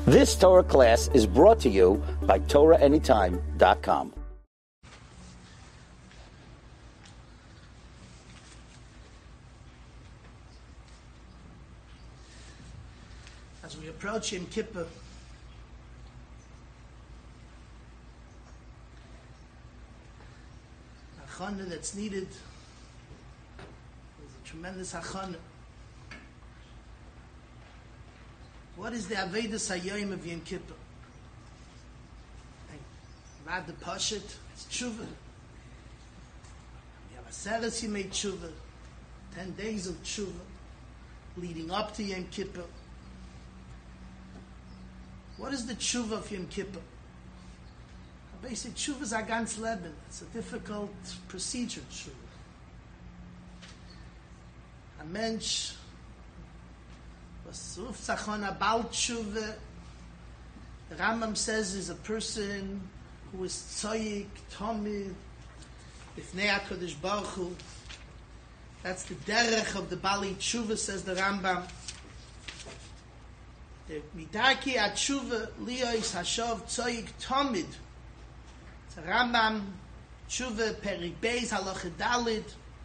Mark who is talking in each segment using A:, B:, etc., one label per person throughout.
A: This Torah class is brought to you by TorahAnytime.com.
B: As we approach Yom Kippur, the hachana that's needed is a tremendous hachana. What is the Avedus Hayom of Yom Kippur? Mad the Pashat, it's tshuva. We have a Seres Yemei tshuva, 10 days of tshuva, leading up to Yom Kippur. What is the tshuva of Yom Kippur? Basic tshuva is a ganz Leben. It's a difficult procedure, tshuva. A mensch was ruft zachon about tshuva. The Rambam says is a person who is tzoyik, tomid, b'fnei HaKadosh Baruch Hu. That's the derech of the Bali tshuva, says the Rambam. The midaki atshuva liyos hashov tzoyik tomid. It's a Rambam tshuva perik beis halacha dalid.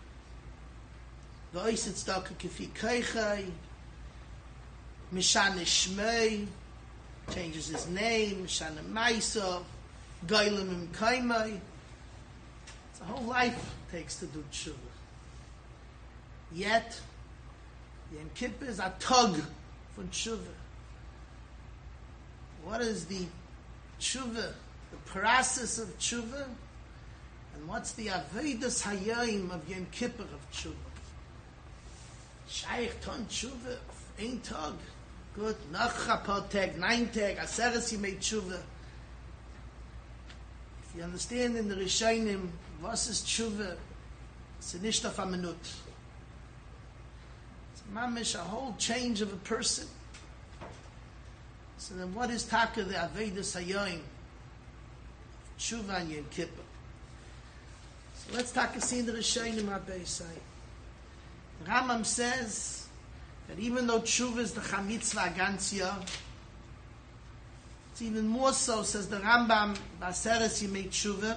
B: V'ois tzedakah kefi koichai. Mishane Shmei, changes his name. Mishane Maisa, Goylem Im Kaimai. It's a whole life takes to do tshuva. Yet, Yom Kippur is a tug for tshuva. What is the tshuva, the process of tshuva, and what's the Avedus Hayom of Yom Kippur of tshuva? Shaykh ton tshuva, ein tug. Good. Nach Chapot Tag, 9 Tag, Aseres Yemei Tshuva. If you understand in the Rishonim, what is Tshuva? It's nicht auf a minute. It's mamish, a whole change of a person. So then what is Taka, the Avedus Hayom? Tshuva and Yom Kippur. So let's take a see in the Rishonim Rabbi say. The Rambam says that even though tshuva is the chamitzvah ganz year, it's even more so, says the Rambam, b'aseres yemei tshuva.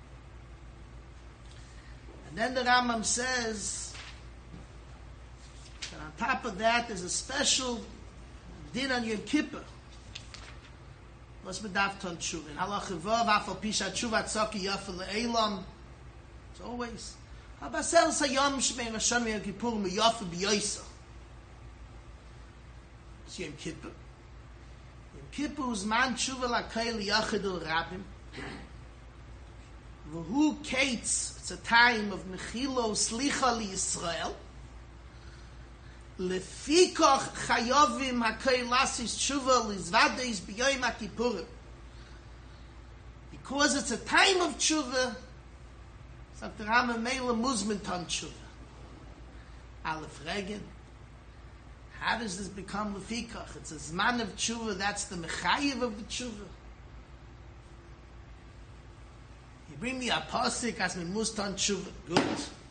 B: And then the Rambam says that on top of that there's a special din on Yom Kippur. Was bedarf on tshuva. In halacha vav afal pisha tshuva tzaki yafel le'elam. It's always b'aseres hayom shmei rashon Yom Kippur miyafel b'yoysa. Yom Kippur. Yom Kippur is man tshuva l'kei liyachid al-rabim. V'hu kates, it's a time of mechilo slicha li-Yisrael. Lefikoch chayovim hakei lasis tshuva l'izvadeis b'yoyim ha-kippurim. Because it's a time of tshuva, it's like the Rambam Meila Muzman ton tshuva. Aleph Regen. How does this become lefikach? It's a zman of tshuva. That's the mechayiv of the tshuva. You bring me a pasuk as me mustan tshuva. Good.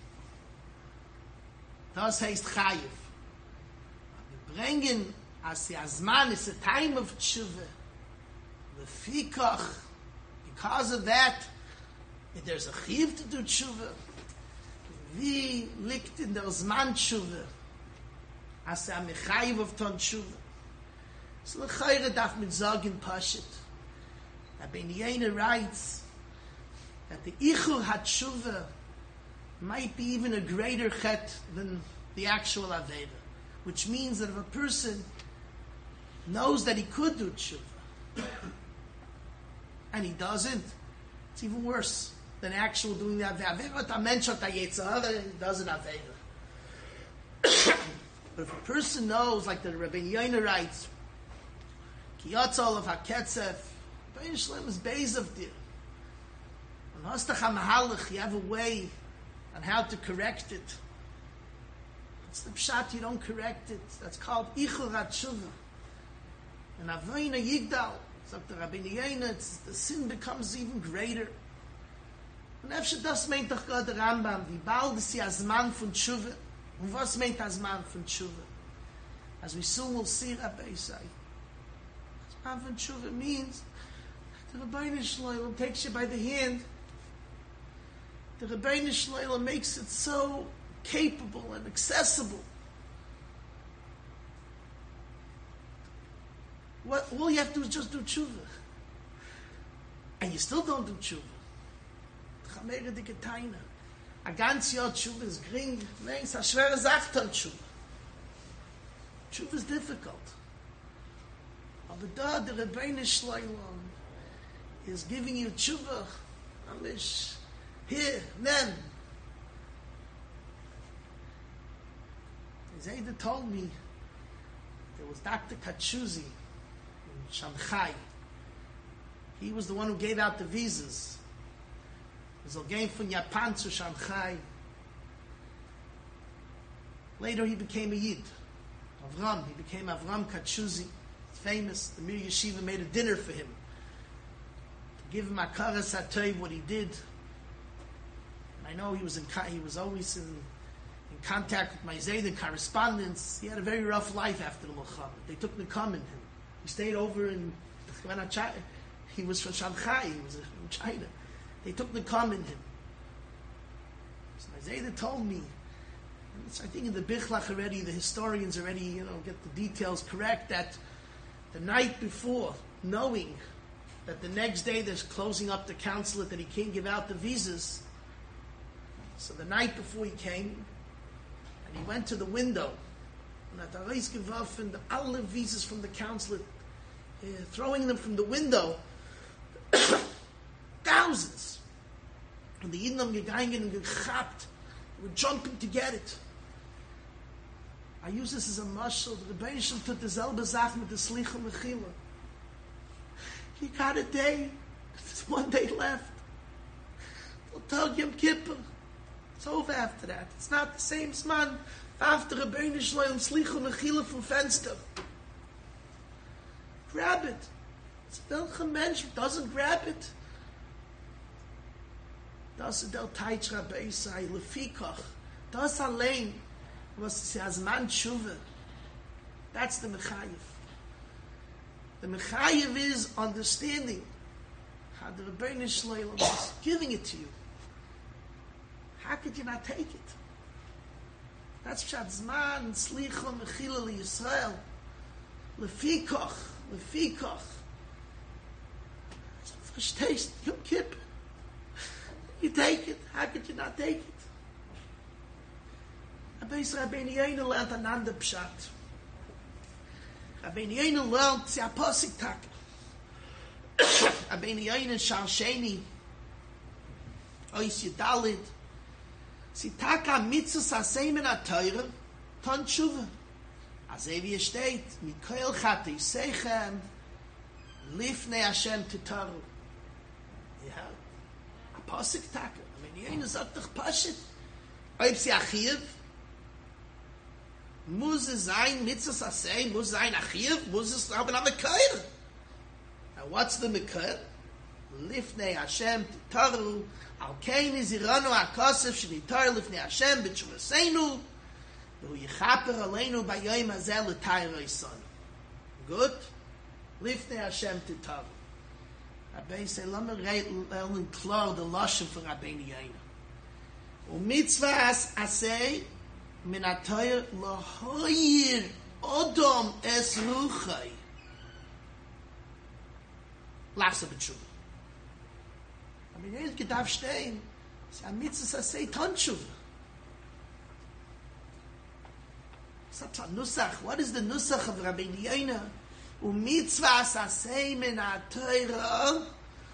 B: Das heißt chayiv. We bringen as the azman is a time of tshuva. Lefikach. Because of that, if there's a chayiv to do tshuva. We liegt in der zman tshuva. As a mechayiv of ton tshuva. So the chayre darf mit sagen pashet. Rabbi Yehuda writes that the ichur hatshuva might be even a greater chet than the actual aveda, which means that if a person knows that he could do tshuva and he doesn't, it's even worse than actual doing the aveda. Aveda menshot hayetzah doesn't aveda. But if a person knows, like the Rabbi Yehuda writes, Ki yotzol of haketzef, Bein Shlem is beis of dir. On hostach hamahalach, you have a way on how to correct it. It's the pshat, you don't correct it. That's called ichur hatshuva. And avoyna yigdal, it's like the Rabbi Yehuda, the sin becomes even greater. Und efshe das meint doch Gott der Rambam, wie bald ist die Azman von Tshuva. Und was meint Azman von Tshuva? As we soon will see, Rabbi say, Avon Tshuva means the Rebbeinu Shloim takes you by the hand. The Rebbeinu Shloim makes it so capable and accessible. All you have to do is just do tshuva. And you still don't do tshuva. Chamere dike Taina. A ganz Jahr tshuva is gring. Nein, es ist eine schwere Sache an tshuva. Tshuva is difficult. Aber da, der Rebbeinu Shloim is giving you tshuva. Amish. Here, then. Zayda told me there was Dr. Kachuzi in Shanghai. He was the one who gave out the visas. It was a game from Japan to Shanghai. Later he became a Yid. Avram. He became Avram Kachuzi. Famous. The Mir Yeshiva made a dinner for him. To give him Akaras HaTov, what he did. And I know he was always in contact with my Zayden, correspondence. He had a very rough life after the Milchama. They took Nikam in him. He stayed over in China. He was from Shanghai. He was from China. They took Nikam in him. So my Zayden told me, and it's, I think in the Bichlach already, the historians already, get the details correct, that the night before, knowing that the next day they're closing up the consulate, that he can't give out the visas, so the night before he came, and he went to the window, and at Arais geworfen, all the visas from the consulate, throwing them from the window, thousands. And the Yidden haben gegangen and gechapt, they were jumping to get it. I use this as a mashal. The Rebbeinu Shalom took the selbe Sache with the Slicha Mechila. He got a day, there's 1 day left. They'll tell Yom Kippur. It's over after that. It's not the same Zman after Rebbeinu Shalom Slicha Mechila from Fenster. Grab it. It's welcher Mensch doesn't grab it. Das ist der Teitsch Rabbi Isai, Lefikach. Das allein, was ist ja Zman Tshuva. That's the Mechayev. The Mechayev is understanding how the Rebbeinu Shalom is giving it to you. How could you not take it? That's Pshat Zman, Slicha, Mechila, Yisrael. Lefikach. Verstehst du? Yom Kippur. You take it. How could you not take it? Rabbeinu Yoina lernt another Pshat. Rabbeinu Yoina lernt the Apostle Tak. Rabbeinu Yoina Shar Sheni. Ois Yedalid. Si taka mitzvahs aseimen a teure, ton tshuva. Azay wie steht, Mikoel chate Yisechem, lifnei Hashem titaru. Ja, a Pasuk taka. I mean, Yena sagt doch Pashit. Ob sie Achiv, muss es sein, mitzvahs asei, muss sein Achiv, muss es haben a Mikoel. And what's the Mikoel? Lifnei Hashem titaru. Al kein is iranu akosef shenitar lifnei Hashem b'tshuvaseinu v'hu yichaper aleinu b'yoyim hazeh l'tayr oisan. Good? Lifnei Hashem titaru. Rabbi say, let me learn klar the lashon for Rabbeinu Yoina. U'mitzvahs aseh min atayr lahoyir odom es ruchai. Lachsa b'tshuva. I mean, you could have stehen. It's a mitzvah say Tonshuv. Such a nusach. What is the nusach of Rabbeinu Yoina? U'mitzvah say min ha'Torah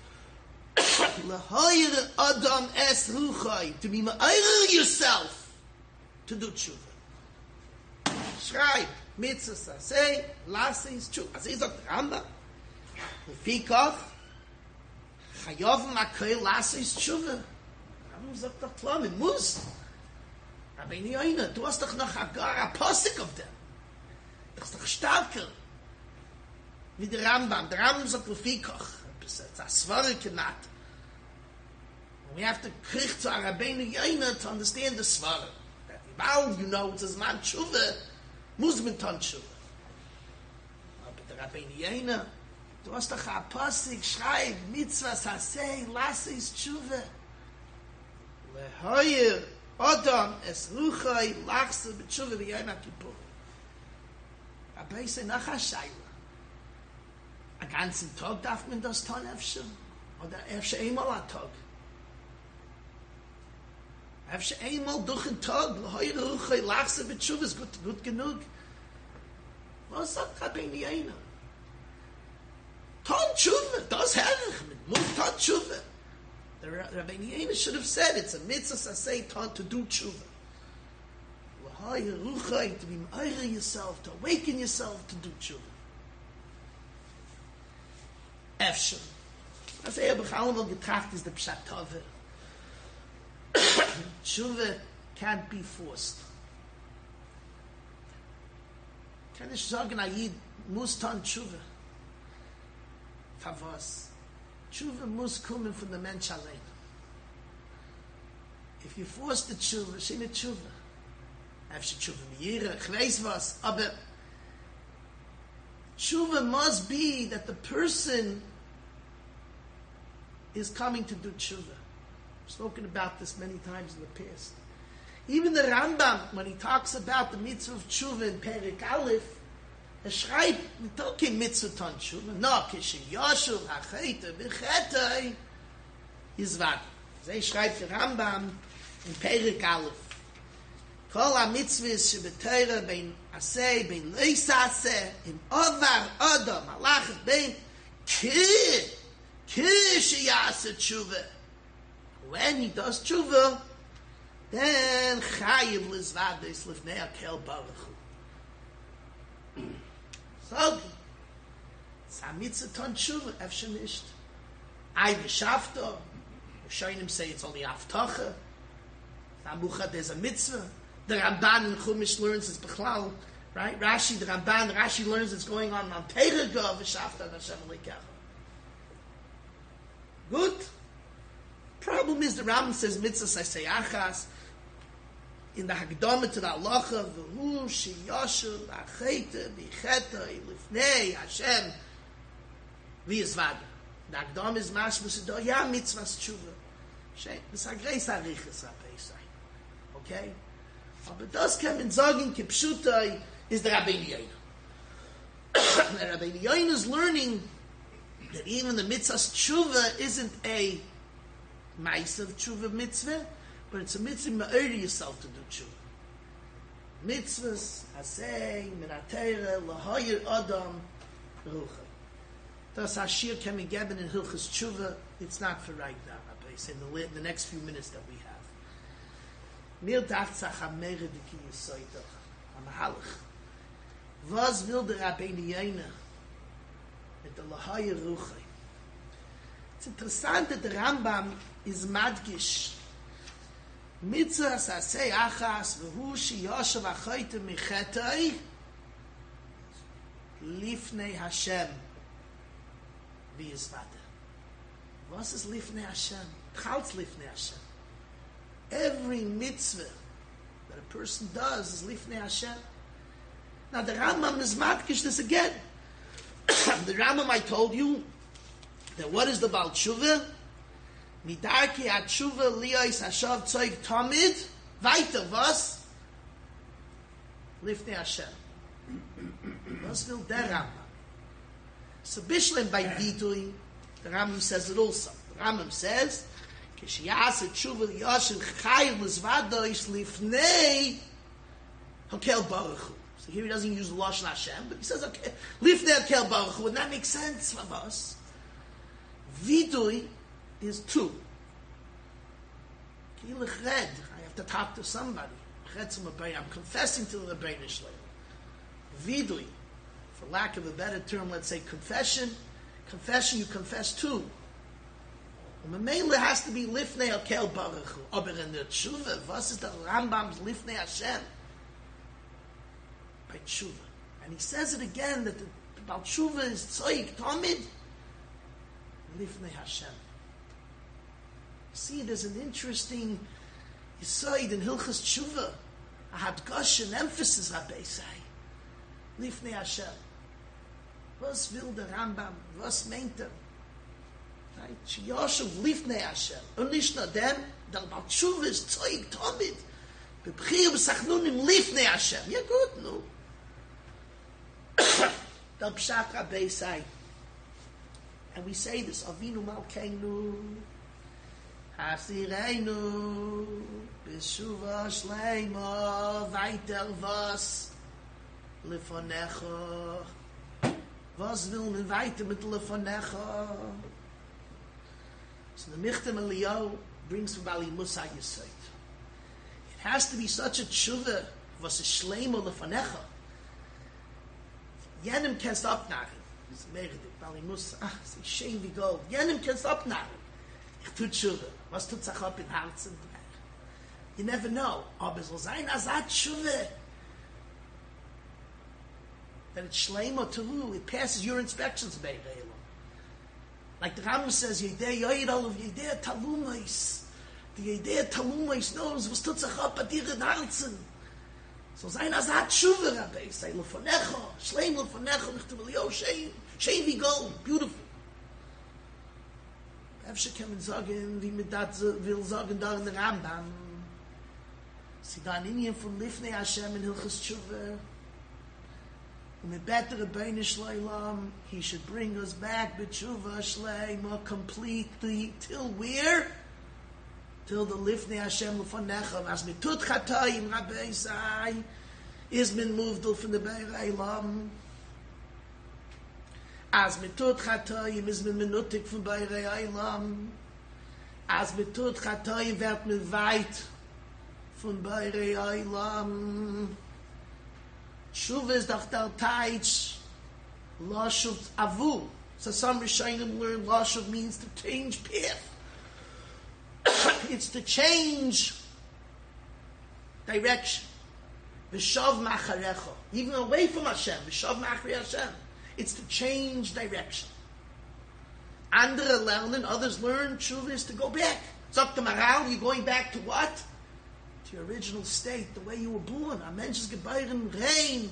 B: lehoyer adam es ruchai, to be ma'ayr yourself to do tshuva. Schreib mitzvah say last is tshuva. As is sagt Rambam. Lefikach Chayav Makoil Lasis Tshuva. Rambam sagt doch klar, mit muss. Rabbeinu Yoina, du hast doch noch a Pasuk of them. Das ist doch stärker. Wie der Rambam. Der Rambam sagt Lefikach. It's a Svara Kenat. We have to krieg to Rabbeinu Yoina to understand the Svara. That Ibal, it's a Zman Tshuva, muss mit Ton Tshuva. But the Rabbeinu Yoina, Du hast doch ein Posig, schreib, Mitzvahs hasei, lass es tshuva. Lehoyer, Odom, es ruchoi, lachse, mit tshuva, wie Yom Kippur. Aber ich sage noch eine Scheile. Einen ganzen Tag darf man das tun, öfter? Oder öfter einmal am Tag? Öfter einmal durch den Tag, lehoyer, ruchoi, lachse, mit tshuva, ist gut genug. Was sagt Rabbeinu Yonah? Ton tshuva, das herrlich, mit Mund ton tshuva. The Rabbeinu Yonah should have said it's a mitzvah say ton to do tshuva. L'haya ruchai, to be ma'ira yourself, to awaken yourself to do tshuva. Efshel. As Erbach allemal getracht is the pshat tove. Tshuva can't be forced. Kann ich sagen, Ayid muss ton tshuva. Favos. Tshuva muss kommen von der Mensch allein. If you force the tshuva, shine tshuva. After tshuva miyira, ich weiß was, aber tshuva must be that the person is coming to do tshuva. I've spoken about this many times in the past. Even the Rambam, when he talks about the mitzvah of tshuva in Perek Aleph, schreibt, mit kein mitzvah ton tshuva, no, kishe yoshuv ha'cheite b'chetei, yizvad. Ze schreibt der Rambam in Perek Aleph. Kol ha-mitzvahs shebetayra bein aseh, bein leis aseh, im ovar odom, halachas bein ki sheyaseh tshuva. When he does tshuva, then chayiv lizvades lifnei hakel baruch hu. So, it's a mitzvah ton tshuva, efshe nisht. I v'shavto, Rishonim say it's only aftacha. Tamucha, there's a mitzvah. The Ramban in Chumash learns it's Bechlal, right? Rashi learns it's going on Terega v'shavto Hashem Elokecha. Good. Problem is the Rambam says mitzvah say achas. In the Hagdama to the Halacha, v'hu sheyoshuv ha'cheite b'chetei lifnei Hashem v'yizvad. The Hagdama is mashma shado ya mitzvahs tshuva. This is a great arichas ha'peisai. Okay? But das come in Zogin kipshutai is the Rabbeinu Yonah. The Rabbeinu Yonah is learning that even the mitzvahs tshuva isn't a ma'is of tshuva mitzvah, but it's a mitzvah ma'ori yourself to do tshuva. Mitzvahs, asay, minatera, lahoyer adam, ruchai. Das Hashir can be given in Hilchas Tshuva. It's not for right now, Rabbi. It's in the next few minutes that we have. Mir dachtzach ha-mere diki yisoytach, ha-mahalach. Was will der Rabbeinu Yonah mit der lahoyer ruchai? It's interessant that the Rambam is madgish. Mitzvah sasei achas v'hu sheyoshav ha'choyte michetei lifnei Hashem v'yizvada. Was is lifnei Hashem? Chaltz lifnei Hashem. Every mitzvah that a person does is lifnei Hashem. Now the Rambam is madgish this again. The Rambam, I told you that what is the Baal Tshuva? Midarki ha-tshuva liyos hashav tzoig tamid weiter was lifnei Hashem. Was will der Rambam? So Bishlam by Vitui, the Rambam says it also. The Rambam says kishiyas ha-tshuva liyoshin chayiv l'zvadois lifnei hakel baruch hu. So here he doesn't use Lashon Hashem, but he says okay, lifnei hakel baruch hu, and that makes sense for us. Vidui is two. I have to talk to somebody. I'm confessing to the Rebbeinu Shalom. Vidui, for lack of a better term, let's say confession. Confession, you confess too. Mamela has to be lifnei hakel baruch hu. Aber in the tshuva, was is the Rambam's lifnei Hashem? By tshuva. And he says it again, that about tshuva is tzoik, tamid, lifnei Hashem. See, there's an interesting yisoid in Hilchas Tshuva, a hadgash, an emphasis, Rabbi say, lifnei Hashem. Was will der Rambam? Was meint er? Right? Sheyoshuv lifnei Hashem. Und nicht nur dem, der Baal Tshuva ist Zeug Tomit. Bebchir b'sachnunim lifnei Hashem. Ja gut, nu. Der Pshat Rabbi say, and we say this, Avinu Malkeinu, Hasireinu, B'shuva Shleima, weiter was, Lefonecha. Was will man weiter mit Lefonecha? So the Michtam Eliyahu brings from Bali Musa Yisait. It has to be such a tshuva, was a shleima Lefonecha. Jenem kannst abnachen. Das ist mehr, Bali Musa, sie schön wie Gold. Jenem kannst abnachen. Ich tut tshuva. Was tut sich ab in Herzen? You never know. Aber es soll sein, azat tshuva. That it's shleima to rule. It passes your inspections, Be'er Elam. Like the Rambam says, Yedei Yoyed of Yedei Talumais. The Yedei Talumais knows was tut sich ab at ihren Herzen. So sein azat tshuva, Rabbi. Say, Lefonecha, shleim Lefonecha, Michtam Eliyahu, shein wie Gold. Beautiful. Efshe kann man sagen, wie man das will sagen, da in der Rambam. Sie da in Indien von Lifnei Hashem in Hilchas Tshuva. And the better Rebbeinu Shleilam, he should bring us back b'tshuva shleima completely till where? Till the Lifnei Hashem Lefonecha. As mitut chatayim Rabbi Sai is been moved from the Be'er Elam. As mitut chatayim is been menutik from Be'er Elam. As mitut chatayim wird man weit von Be'er Elam. Tshuva is doch der Teich Lashuv Avu. So some Rishonim learn Lashuv means to change path. It's to change direction. V'shav macharecha. Even away from Hashem. V'shav machari Hashem. It's to change direction. Andere lernen, others learn, Tshuva is to go back. Zok the Maral, you're going back to what? To your original state, the way you were born. A mensch is geboren rein.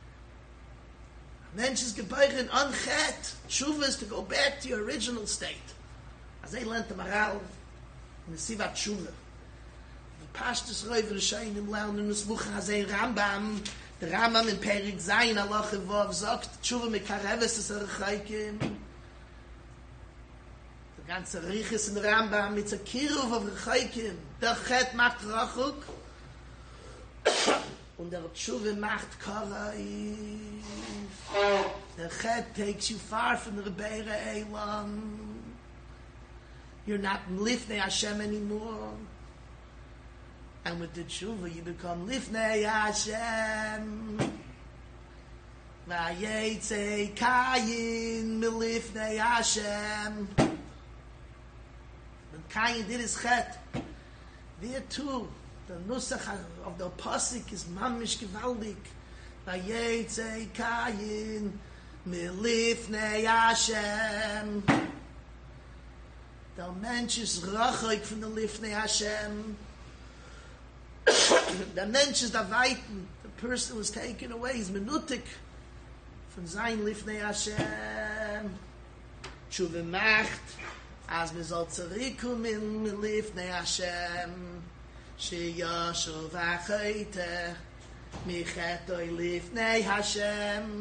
B: A mensch is geboren unchet. Tshuva is to go back to your original state. As they learned the Maral in the Sivat Tshuva. The Pashtus Reuver Rishonim lernen us Lucha Hazei Rambam. The Rambam in Perik Zayin Allah Chevov sagt, Tshuva mekareves es erchaikim. The ganze Riches in the Rambam, it's a kiruv of erchaikim. Der Chet macht Rachuk. Und der Tshuva macht Karaif. Der Chet takes you far from the Be'er Elam. You're not Lifnei Hashem anymore. And with the tshuva, you become Lifnei Hashem. Vayetze Kayin milifnei Hashem. When Kayin did his chet, there too, the nusach of the pasuk is mamish gewaldig. Vayetze Kayin milifnei Hashem. Der Mensch ist rachig von der Lifnei Hashem. Der Mensch ist der Weiten. The person was taken away. He's menutik von sein Lifnei Hashem. Tshuva macht, as me soll zurückkommen mit Lifnei Hashem. Sheyoshuv achoyte, michetoi Lifnei Hashem.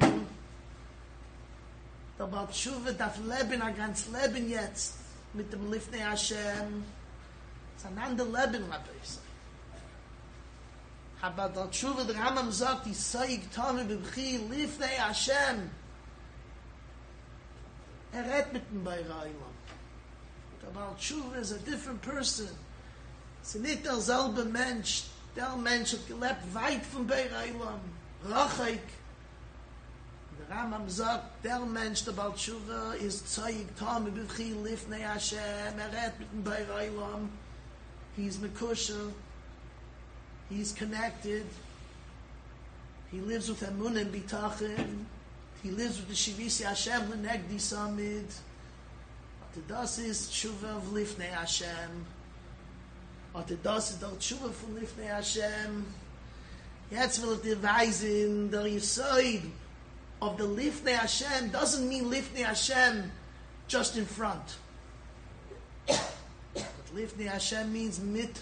B: Der Baal Tshuva darf leben, a ganz Leben jetzt, mit dem Lifnei Hashem. It's an ander Leben, Rabbi Yisrael. Aber der Tshuva, der Rambam sagt, die Seig Tome bebchi Lifnei Hashem. Redt mit dem Be'er Elam. Der Baal Tshuva is a different person. Es ist nicht derselbe Mensch. Der Mensch hat gelebt weit vom Be'er Elam. Rachig. Der Rambam sagt, der Mensch, der Baal Tshuva, ist Seig Tome bebchi Lifnei Hashem. Redt mit dem Be'er Elam. He's Mekusha. He's connected. He lives with Emunah and Bitachon. He lives with the Shivisi Hashem L'negdi Samid. What das is Tshuva of Lifnei Hashem. What das is der Tshuva von Lifnei Hashem. Jetzt will ich dir weisen, der Yesod of the Lifnei Hashem doesn't mean Lifnei Hashem just in front. But Lifnei Hashem means mit.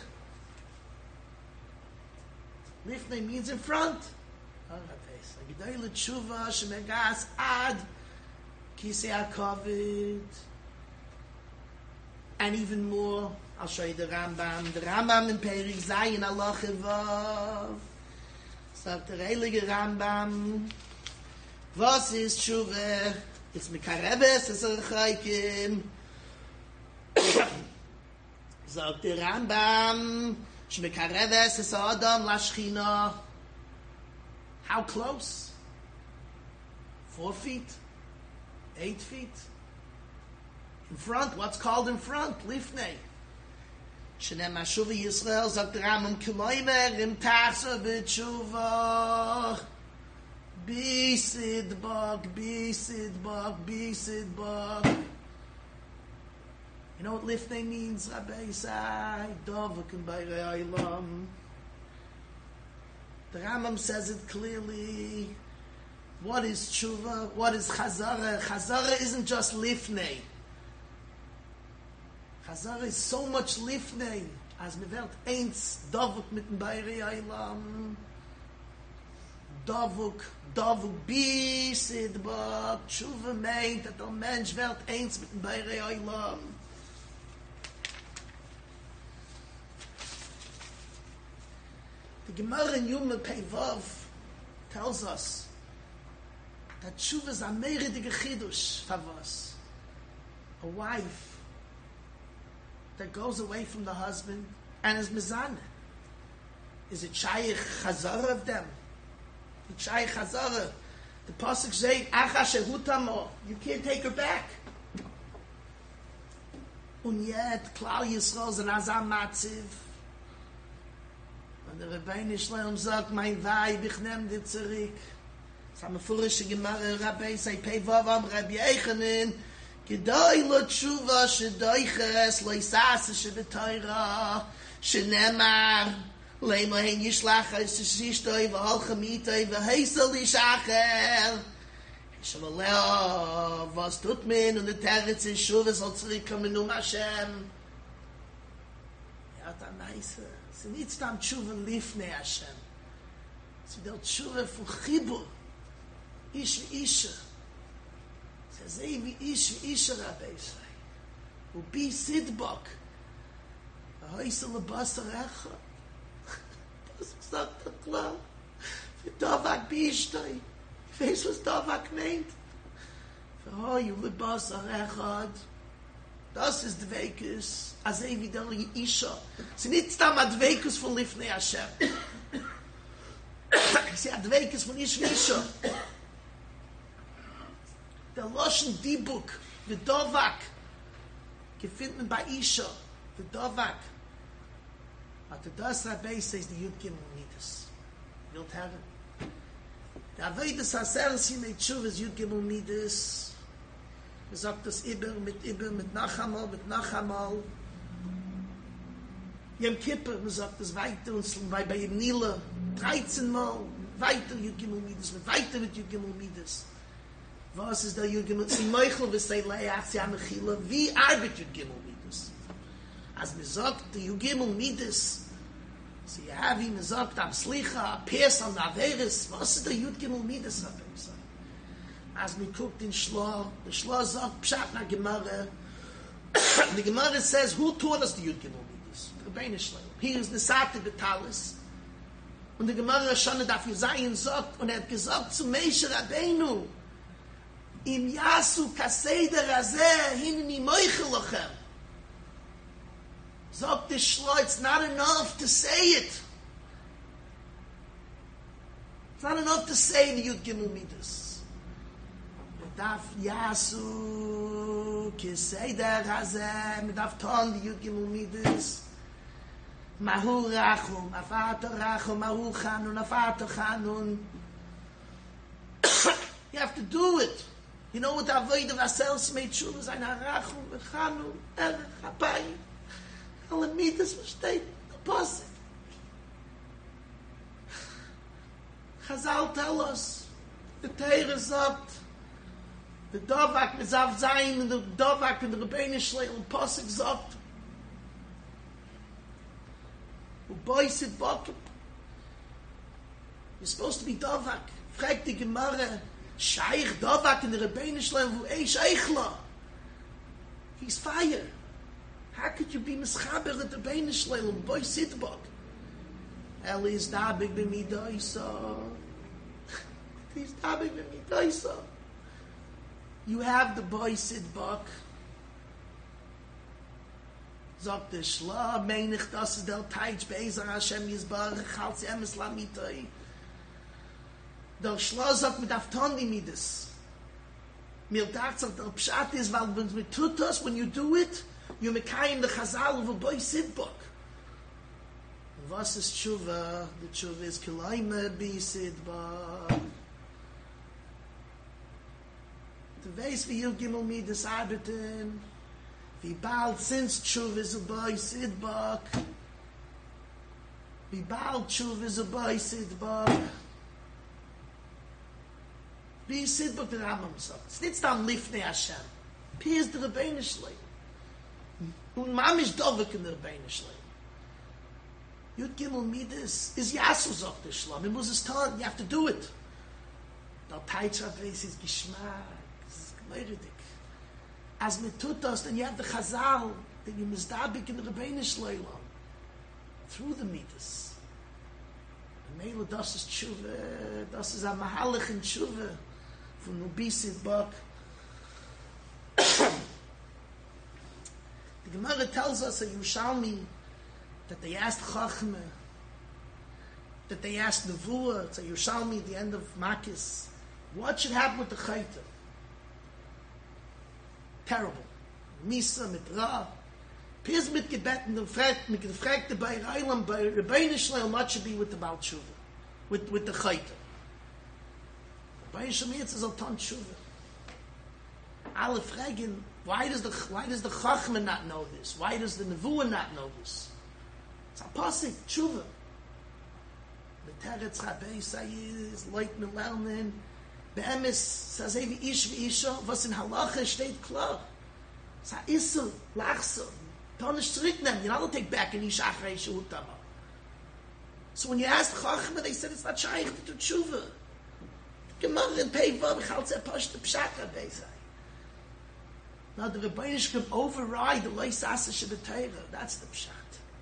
B: Lifnei means in front. Agidei l'tshuva shemegas ad kisei hakoved. And even more, I'll show you the Rambam. The Rambam in Perik Zayin Halacha Vav. Sagt der heilige Rambam, was ist Tshuva? It's Mekarebes, it's Chaykim. Sagt der Rambam, Shmekarebes is Adam Lashchina. How close? 4 feet? 8 feet? In front, what's called in front? Lifnei. Shenem Hashuva Yisrael, sagt der Rambam, Kumoimer im Tachsa b'tshuva. Bisidbak. You know what Lifnei means, Rabbi Yisai? Dovak and Bayrei Olam. The Rambam says it clearly. What is tshuva? What is chazara? Chazara isn't just lifnei. Chazara is so much lifnei. As me welt eins davuk mit dem Bayrei Olam. Davuk bisidbak. Tshuva meint that the mensch welt eins mit dem Bayrei Olam. The Gemara in Yom Pei Vav tells us that tshuva is a meridige chidush for us. A wife that goes away from the husband and is mizaneh. Is it shaykh chazara of them? It's shaykh chazara. The pasuk says, "Acha shehutamo." You can't take her back. Und yet, Klal Yisrael is an azam matziv. Und der Rebbeinu Shalom sagt, mein Weib, ich nehm dir zurück. Das haben wir vorige Gemara, Rabbi sei Peivav am Rabbi Eichanen, Gedoi lo tshuva shedoiches, lo isase shebeteira, shenemar, leima hen yishlach, es shishtoi, v'holchamitoi, v'heisel ishacher. Shalom, was tut men, und der Teretz ist Shuva, soll zurückkommen Hashem. Ja, da meise. Sie nicht stam tshuva lifnei Hashem. Sie der tshuva von Chibur. Ish v'isha. Sie sei wie Ish v'isha, Rabbi Yisai. U bi sidbok. V'hoise lebasar echa. Das sagt er klar. V'davak b'ishtoi. Weißt was Davak meint? V'hoi lebasar echad. Das ist Dveikus, als wie der Isha. Sie nicht da mal Dveikus von Lifnei Hashem. Sie hat Dveikus von Isha. Der Loschen Dibuk, der Dovak, gefindt man bei Isha, der Dovak. Aber das Rabbi says the Yud Gimel Midas. Wilt Herren. Der Avodas Haser Sinei Tshuva is Yud Gimel Midas. Man sagt das Iber, mit Nachamal. Yom Kippur, man sagt das weiter, und bei Yom Nila, 13 Mal, weiter Yud Gimel Midas, weiter mit Yud Gimel Midas. Was ist der Yud Gimel Midas? Sie meucheln, was sie leach, sie haben Chila, wie arbeitet Yud Gimel Midas? Als man sagt, der Yud Gimel Midas, sie haben, man sagt, am Slicha, am Pes, am Averis, was ist der Yud Gimel Midas, Rabbi Yisai? Als man guckt in Shloh, the Shloh sagt, Pshat na Gemara, the Gemara says, who taught us the Yud Gimel Midas? The Rebbeinu Shalom. He is Nesati B'Talis. Und die Gemara Shana Daf Yuzayin sagt, und hat gesagt zu Moshe Rabbeinu, im Yasu Kaseder Hazeh, hinni moichel lochem. Sagt the Shloh, it's not enough to say it. It's not enough to say the Yud Gimel Midas. Daf Yasu Keseder Hazeh, mit Daf Ton, die Yud Gimel Midas. Mahu Rachum, Afato Rachum, Mahu Chanun, Afato Chanun. You have to do it. You know what Avodah Vasel made sure was ein Rachum, Chanun, Erech, Habayim. Alle Midas versteht, the Pasuk. Chazal tell us, The Torah sagt, the Dovak Mezav Zayin, and the Dovak and the Rebbeinu Shleil, Pasuk sagt, Uboisid Bakim. You're supposed to be Dovak. Frag die Gemara, Shaykh Dovak and the Rebbeinu Shleil, Vu Eish Eichla. He's fire. How could you be Mischaber at the Rebbeinu Shleil, Uboisid Bakim? Eli is dabig b'midaisa. He's dabig b'midaisa. You have the boy Sidbak. Sagt der Shla, meinich das ist der Teich be'ezar Hashem Yisbarach, chalzi emes lamitai. Der Shla sagt mit Aftoni midas. Mir dacht sagt, der Pshat ist, weil wenn wir tut das, when you do it, you mekayim the Chazal of a boy Sidbak. Was ist Tshuva? The Tshuva is Kilayma B'Sidba. The Veis V'Yil Gimel Midas Arbeiten. V'Bal since Tshuva is a boy Sidbak. V'Bal Tshuva is a boy Sidbak. B'Sidbak the Rambam sagt. It's nicht dann Lifnei Hashem. Piers the Rebbeinu Shleil. Und Mamish Dovek in the Rebbeinu Shleil. Yud Gimel Midas is Yasu sagt der Shlam. It was his time. You have to do it. Der Teitsch Adres is Geschmack. Das ist gemeirig. As mit tut das, then you have the Chazal, then you must dabik in the Rebbeinu Shleil through the Midas. And Mela, das ist Tshuva. Das ist a Mahalach in Tshuva from Nubisid Bak. The Gemara tells us that Yerushalmi that they asked Chachma, that they asked Nevuah, it's a Yerushalmi at the end of Makis, what should happen with the Chayta? Terrible. Misa, mit Ra. Piers mit gebeten, mit gefragte bei Reilam, bei Rebbeinu Shleil, what should be with the Baal Tshuva, with the Chayta? Rebbeinu Shleil says, Altan Tshuva. Alle fragen, why does the Chachma not know this? Why does the Nevuah not know this? It's a pasuk, tshuva. The teretz Rabbi says, like Melalman, be'emes says, evi ish v'isha, was in halacha steht klar. It's a issa, lachsa. Don't zurücknehmen. You're not going to take back an ish achrei shehutama. So when you asked Chachma, they said it's not shaykh to do tshuva. Gemara in Peivav, chalzeh pashta pshat Rabbi say. Now the Rebbeinu can override the leis asa shebetayra. That's the pshat.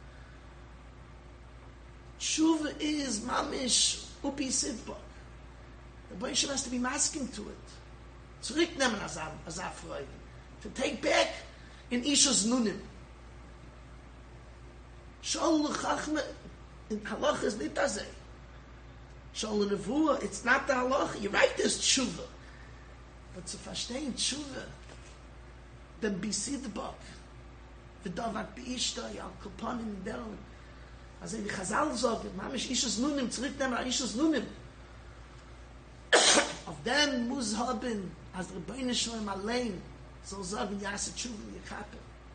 B: Tshuva is mamish upi sidba. The Rebbeinu has to be masking to it. Zurücknehmen azafrei. To take back in ishos nunim. Shol l'chachma in halacha is nit azay. Shol l'nevuah, it's not the halacha. You're right, there's tshuva. But to verstehen tshuva, then be sidbak. V'davak b'ishta, yal kopanim deron. Also die Chazal sagen, mamish ishos nunim, zurücknehmen an ishos nunim. Auf dem muss haben, als der Rebbeinu Shleim allein, soll sagen, yasa tshuva l'yechaper.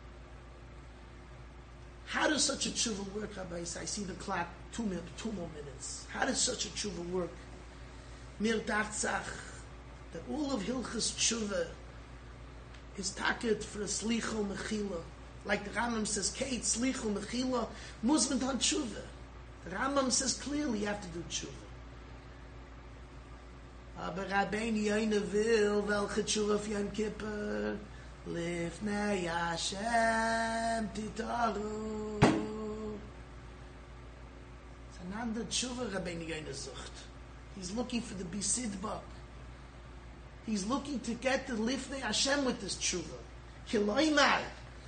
B: How does such a tshuva work, Rabbi? I see the clock, 2 more minutes. How does such a tshuva work? Mir darzach, that all of Hilchas tshuva is taket for a slicho mechila. Like the Rambam says, Kate, slicho mechila, muslim on tshuva. The Rambam says clearly you have to do tshuva. Aber Rabbeinu Yoina will, welche tshuva of Yom Kippur, lifnei Hashem titaru. It's another tshuva Rabbeinu Yoina sucht. He's looking for the bisidbak. He's looking to get the lifnei Hashem with this tshuva. Kiloimar.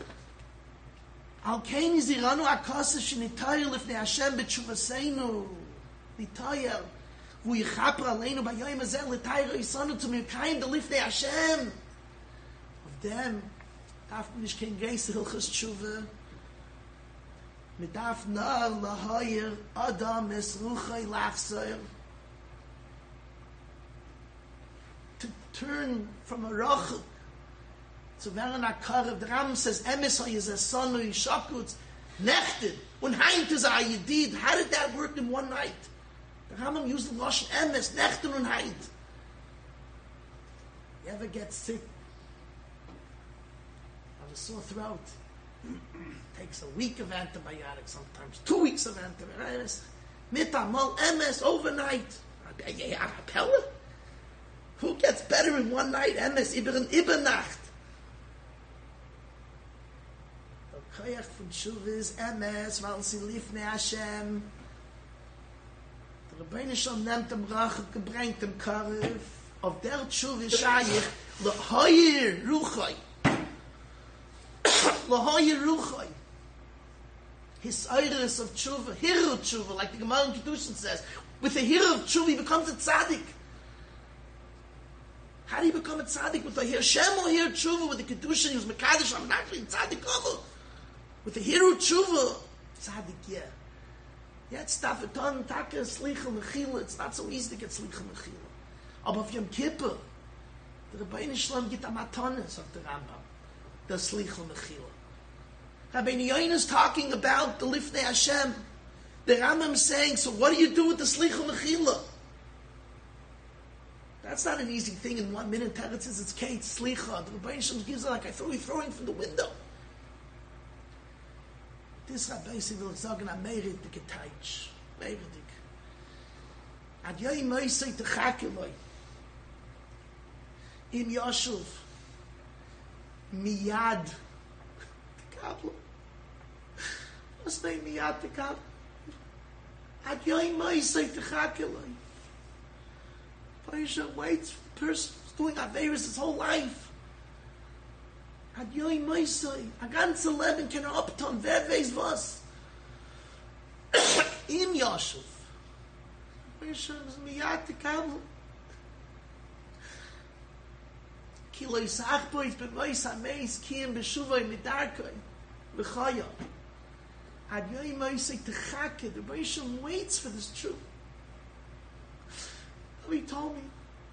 B: Al kein ziranu akasa shenitayel lifnei Hashem b'tshuvaseinu. Nitayel. Hu yichaper aleinu b'yoyim hazeh l'tayro yisanu to mirkayim the lifnei Hashem. Of them, darf man nicht kein Geist hilchas tshuva. Mit darf nar lahoyer adam es ruchay lachsoyer. To turn from a roch zu werden a karev. The Ram says, emes hoyez es sonu yishakutz nechted und heint is a yedid. How did that work in one night? The Rambam used the Lashon emes, nechten und heint. You ever get sick of a sore throat? Takes a week of antibiotics, sometimes 2 weeks of antibiotics. Mitamol, MS, overnight. You have a pella? Who gets better in one night? MS, Ibernacht. The koyach von Tshuva is MS, weil sie lifnei Hashem. Der Rebbeinu Shalom nimmt dem Rach und gebringt dem Karev. Auf der Tshuva shayich lehoyer ruchai. Lehoyer ruchai. His iris of Tshuva, hero of Tshuva, like the Gemara in Kedushin says. With the hero of Tshuva, he becomes a tzaddik. How do you become a tzaddik? With the Hashem or hero Tshuva, with the Kedushin, he was Mekadosh, I'm actually tzaddik over. With the hero Tshuva, tzaddik, yeah. Yeah, it's tafeton, taka, slicha, mechila. It's not so easy to get slicha, mechila. Aber auf Yom Kippur, the Rebbeinu Shalom get a matanis of the Rambam, the slicha, mechila. Rabbeinu Yoin is talking about the Lifnei Hashem. The Rambam is saying, so what do you do with the Slicha Mechila? That's not an easy thing in 1 minute. Teretz says it's Kate, Slicha. The Rebbeinu Shalom gives it like I throw you throwing from the window. This Rabbi said, will sagen, I'm merit the Geteitsch. Merit the Ad Yoin Moisei Techakeloi. Im Yoshuv. Miyad. Kabel. What's the name? Miyad the Kabel. Ad Yoim Moisei Techakeloi. Paisha waits for the person who's doing Averis his whole life. Ad Yoim Moisei. A ganze Leben can opton. Wer weiß was? Im Yoshuv. Paisha is Miyad the Kabel. Kilo Yisachboit b'mois ha-meis kiyim b'shuvay midarkoi v'chaya. Ad yoim moisek techake. The Rebbeinu Shalom waits for this truth. He told me,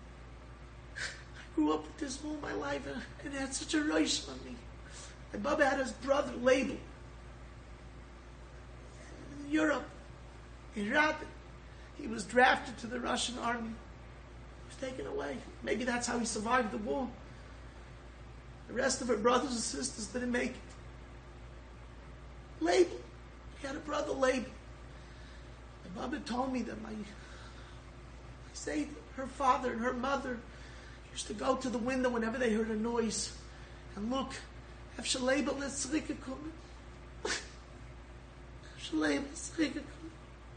B: I grew up with this all my life and it had such a rush on me. My Baba had his brother labeled in Europe, in Rabin. He was drafted to the Russian army. He was taken away. Maybe that's how he survived the war. The rest of her brothers and sisters didn't make it. Label. He had a brother label. My Baba told me that her father and her mother used to go to the window whenever they heard a noise and look. Have she labeled it? Tzrika coming. Have she labeled Tzrika coming.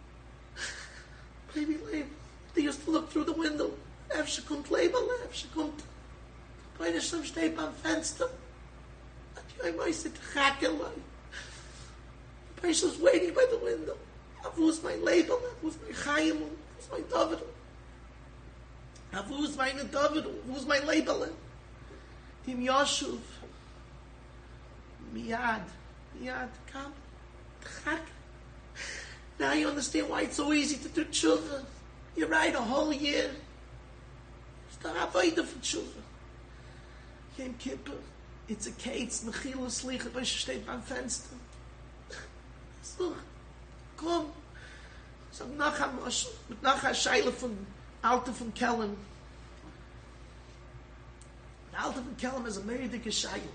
B: Baby label. They used to look through the window. Have she kommt label? Have she kommt. Rebbeinu Shalom steht beim Fenster. I might sit Chakeloi. Rebbeinu Shalom's waiting by the window. Who's my label? Who's my Chaim? Who's my David? Who's my David? Who's my label? Tim Yoshuv. Miyad. Come. Chak. Now you understand why it's so easy to do tshuva. You're right, a whole year. It's the avodah for tshuva. Yom Kippur, it's a Kates, Mechila, Slicha, Rebbeinu Shalom steht beim Fenster. So, komm. So, nachher Moschel, mit nachher Scheile von Alte von Kelm. The Alte von Kelm is a very dicke Scheile.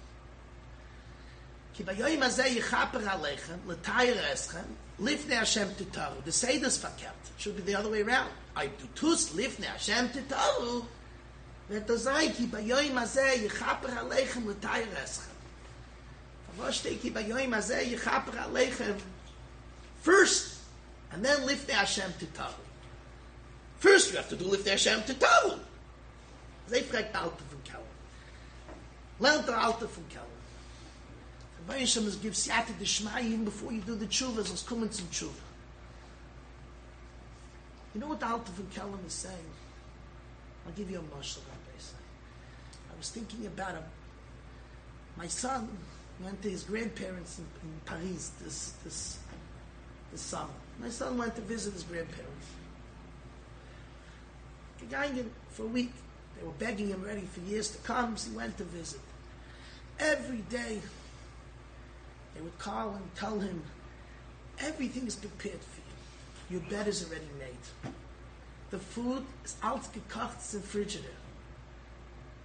B: Ki bayoyim hazeh yichaper aleichem, l'tayr eschem, lifnei Hashem titaru. The Seder's verkehrt. It should be the other way around. I do tus lifnei Hashem titaru. Wird das sein, ki bayoyim hazeh yichaper aleichem, l'tayr eschem. V'lo steht ki bayoyim hazeh yichaper aleichem first, and then lifnei Hashem titaru. First you have to do lifnei Hashem titaru. Zij fragt the Alte von Kelm. Lernt der Alte von Kelm. Rebbeinu Shalom gives Siyata D'Shmai even before you do the tshuva, so it's coming some tshuva. You know what the Alte von Kelm is saying? I'll give you a mashal, Rabbi say. I was thinking about him. My son went to his grandparents in Paris this summer. My son went to visit his grandparents. Gegangen for a week. They were begging him already for years to come, so he went to visit. Every day, they would call and tell him, everything is prepared for you. Your bed is already made. The food is alles gekocht, it's in frigidaire.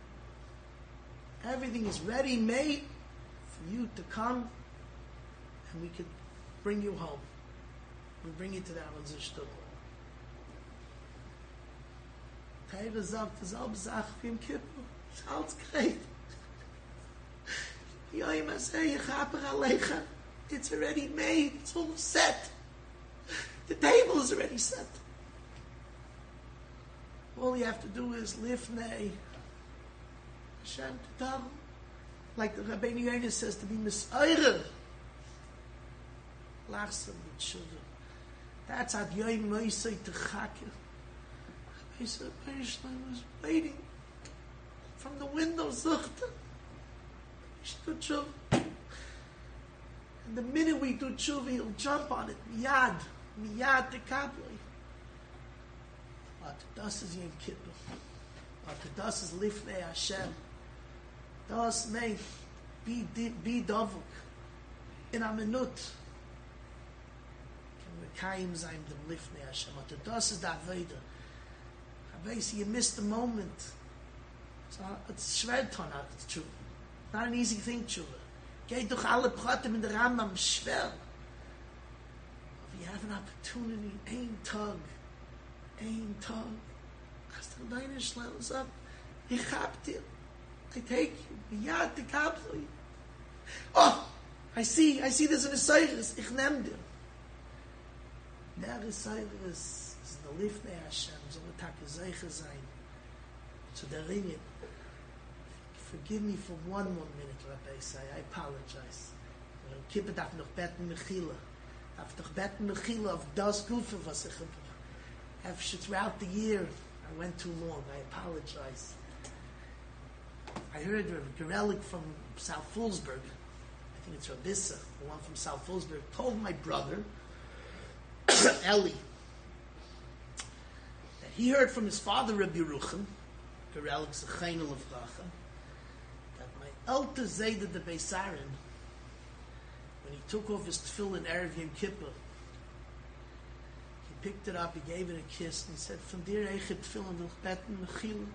B: Everything is ready made for you to come, and we could bring you home. We bring you to the Aronzer Shtul. Teire sagt, dieselbe Sache wie im Kippur. Ist alles great. Yoim Aseh Yechaper Alecha. It's already made. It's all set. The table is already set. All you have to do is lifnei Hashem Tadam. Like the Rabbeinu Yonah says, to be mis'ayrer. Lachsam b'tshuva. That's at Yoim Moisei Techakir. He said, Beishleim was waiting from the window, Zuchta. Do tshuva. And the minute we do tshuva, he'll jump on it. Miyad tekabloi. But das is Yom Kippur. But das is Lifnei Hashem. Das may be dovuk in a minut. Can we zaym dem Lifnei Hashem? But das is the Aveda. Aveda, you missed the moment. So it's schwer to not tshuva. Not an easy thing, tshuva. Geht doch alle Pratim in der Rambam schwer. But you have an opportunity, ein Tag. As the Leiner slams up, ich hab dir. I take you. Miyad tekabloi. Oh, I see there's an Isairis. Ich nehm dir. Der Isairis is the Lifnei Hashem. So we take a Zeiche sein. So der Ringen. Forgive me for one more minute, Rabbi Say. I apologize. Kippur darf noch beten Mechila. Darf doch beten Mechila of das Gufe, was ich have throughout the year. I went too long. I apologize. I heard Gerelik from South Fulsburg. I think it's Rabissa, the one from South Fulsburg, told my brother, Eli, that he heard from his father, Rabbi Yerucham, Gerelik's a Chainel of Racha, that my Elter Zayda the Beisarin, when he took off his tefillin Erev Yom Kippur, he picked it up, he gave it a kiss, and he said, "From dir eichet tefillin noch beten mechila."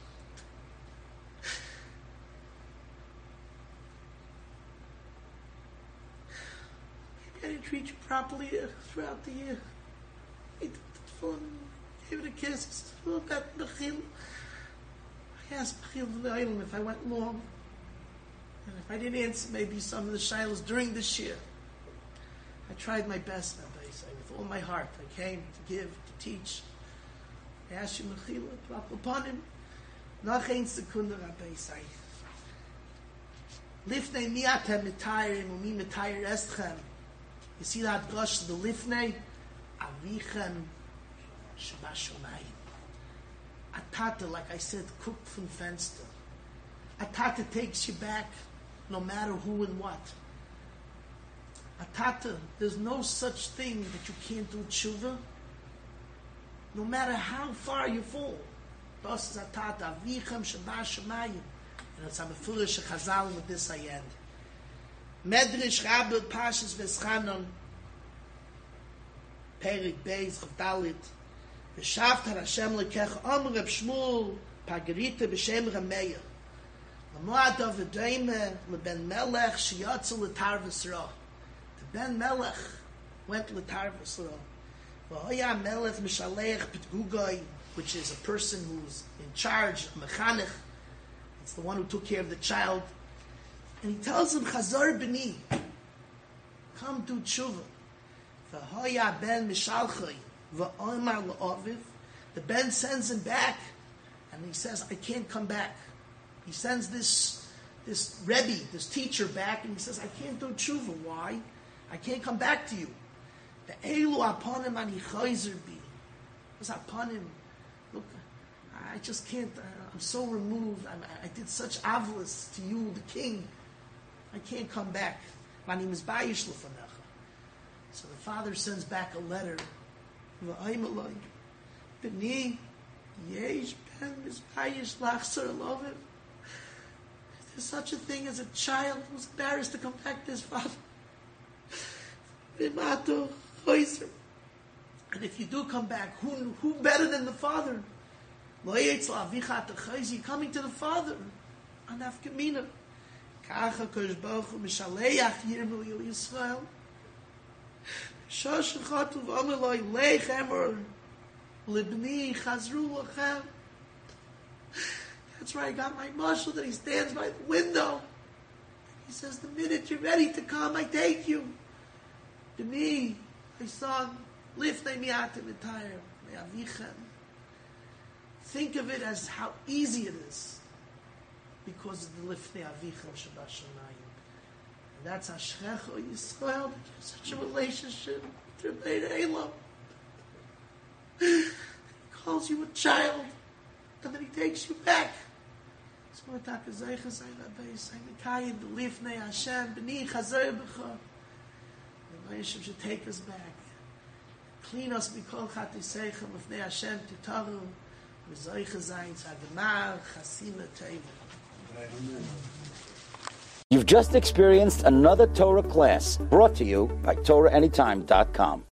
B: I didn't treat you properly throughout the year. He took the tefillin, gave it a kiss, he said, "Tefillin beten mechila." I asked Mechila the Eilim if I went long. And if I didn't answer maybe some of the shilas during this year, I tried my best, Rabbi Say, with all my heart. I came to give, to teach. I asked you, Mechila, drop upon him. Nach ein Sekunde, Rabbi Say. Lifnei miatem mitayrim umi mitayr estchem. You see that gosh, the lifnei? Avichem shabashomayim. A tata, like I said, cooked from Fenster. A tata takes you back no matter who and what. A tata, there's no such thing that you can't do tshuva, no matter how far you fall. Das is a tata, avichem shabash shamayim. And it's a mefurish chazal with this I end. Medrish Rabbe Pashas Veschanon, Perik Beis Chavdalit, V'shaft Hashem lekech Omer Reb Shmuel Pagerita b'Shem Rameya. L'moad of V'deime leBen Melech sheyatzu l'tar v'sra. The Ben Melech went l'tar v'sra. V'hoya Melech Mishalech P'tgugoi, which is a person who's in charge, a mechanech. It's the one who took care of the child. And he tells him, Chazar b'ni, come do tshuva. V'hoya ben mishalchoi, v'omar l'oviv. The ben sends him back, and he says, I can't come back. He sends this Rebbe, this teacher back, and he says, I can't do tshuva. Why? I can't come back to you. The elu upon him and he chayzer bi. Was upon him. Look, I just can't. I'm so removed. I did such avlas to you, the king. I can't come back. My name is Bayish Lefanecha. So the father sends back a letter. B'ni yesh ben is Bayish lachser lovim. There's such a thing as a child who's embarrassed to come back to his father. And if you do come back, who better than the father? You're coming to the father. Anafkamina. Kacha Kosh Baruch Hu Mishaleach Yirmu Yisrael. Shosh Chatu V'Ameloi Leich Emor Libni Chazru Lachem. That's right, I got my marshal that he stands by the window. He says, the minute you're ready to come, I take you. B'ni, my son, Lifnei Miatim V'Tayr, Me'avichem. Think of it as how easy it is because of the Lifnei Avichem Shabashamayim. And that's Ashrecha Yisrael, that you have such a relationship with Rebbeinu Elam. He calls you a child, and then he takes you back. So we're talking Zeicha Zayin Abbei, Zayin Mekayim, the Lifnei Hashem, B'ni Chazer B'cha. The Moshe should take us back. Clean us B'kol Chati Seichem, Lifnei Hashem, Titaru, V'Zeicha Zayin, Tzadamar, Chasima Teva.
A: You've just experienced another Torah class brought to you by TorahAnytime.com.